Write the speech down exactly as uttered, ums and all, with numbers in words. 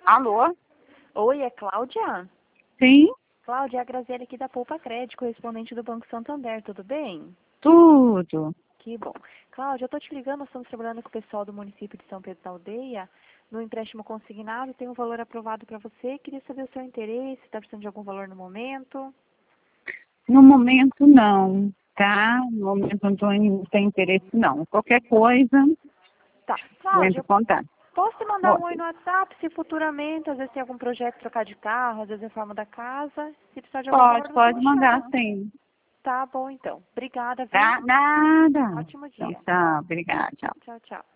Alô? Oi, é Cláudia? Sim, Cláudia, é a Graziele aqui da Poupa Crédito, correspondente do Banco Santander, tudo bem? tudo. Que bom. Cláudia, eu tô te ligando, nós estamos trabalhando com o pessoal do município de São Pedro da Aldeia, no empréstimo consignado, tem um valor aprovado para você, queria saber o seu interesse, está precisando de algum valor no momento? No momento não, tá? No momento não tô em- não tenho interesse não. Qualquer coisa, Tá. entre Cláudia, em contato. posso te mandar um oi Pode, no WhatsApp, se futuramente, às vezes tem algum projeto de trocar de carro, às vezes reforma da casa, se precisar de algum valor, pode, você pode me mandar chama. sim. Tá bom, então. Obrigada, viu? Tá? Nada. Ótimo Então, dia. tchau, obrigada, tchau. Tchau, tchau.